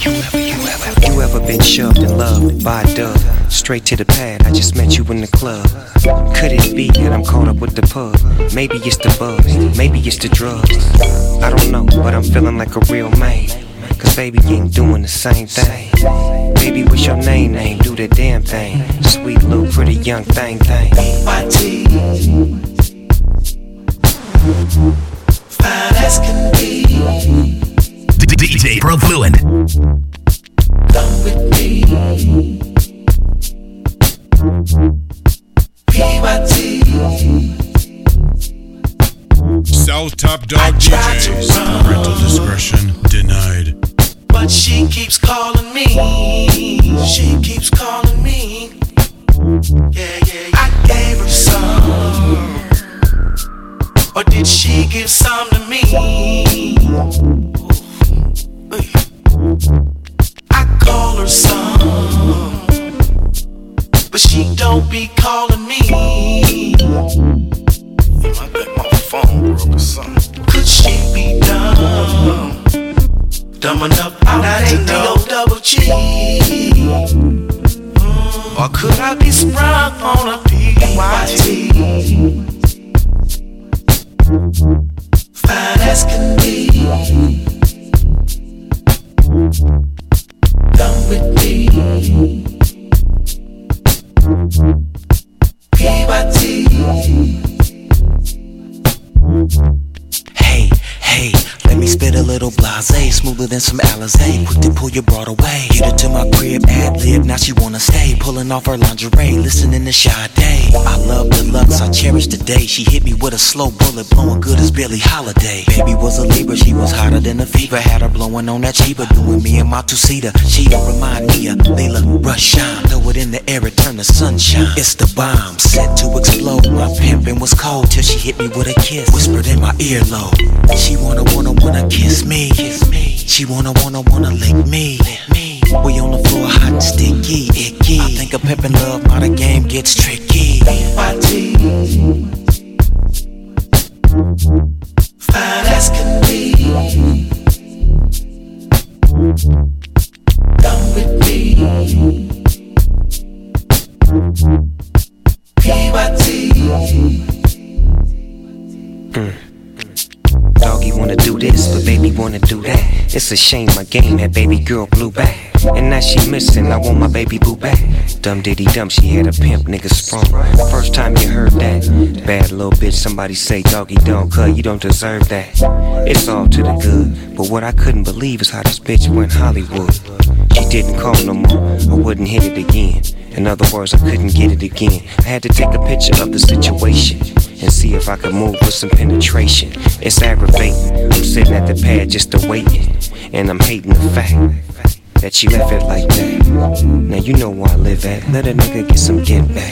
You ever been shoved and loved by a dove? Straight to the pad, I just met you in the club. Could it be that I'm caught up with the pub? Maybe it's the buzz, maybe it's the drugs. I don't know, but I'm feeling like a real man. Cause baby ain't doing the same thing. Baby, what's your name? Do the damn thing. Sweet little pretty young thing. YT, fine as can be. DJ Profluent. Come with me. PYT. South Top Dog DJs. Parental discretion denied. But she keeps calling me. She keeps calling me. Yeah. I gave her some. Or did she give some to me? I call her some, but she don't be calling me. I bet my phone broke or something. Could she be dumb? Dumb enough not to know double G? Or could I be sprung on a PYT? Fine as can be. Come with me. PYT. Hey, let me spit a little blasé, smoother than some Alizé. Quick to pull your broad away. Get her to my crib, ad-lib, now she wanna stay. Pulling off her lingerie, listening to Sade. I love the lux, I cherish the day. She hit me with a slow bullet, blowing good as Billie Holiday. Baby was a Libra, she was hotter than a fever. Had her blowing on that cheaper, doing me and my two-seater. She don't remind me of Layla Rush Shine. Throw it in the air, it turn to sunshine. It's the bomb, set to explode. My pimpin' was cold till she hit me with a kiss. Whispered in my earlobe. She wanna kiss me. She wanna lick me. We on the floor hot and sticky, icky. I think a pimpin' love, now the game gets tricky. PYT, fine as can be. Come with me. PYT. Doggy wanna do this, but baby wanna do that. It's a shame my game had baby girl blew back. And now she missing, I want my baby boo back. Dumb diddy dumb, she had a pimp nigga sprung. First time you heard that, bad little bitch, somebody say doggy don't cut, you don't deserve that. It's all to the good, but what I couldn't believe is how this bitch went Hollywood. She didn't call no more, I wouldn't hit it again. In other words, I couldn't get it again. I had to take a picture of the situation and see if I could move with some penetration. It's aggravating, I'm sitting at the pad just waiting, and I'm hating the fact that you left it like that. Now you know where I live at, let a nigga get some get back.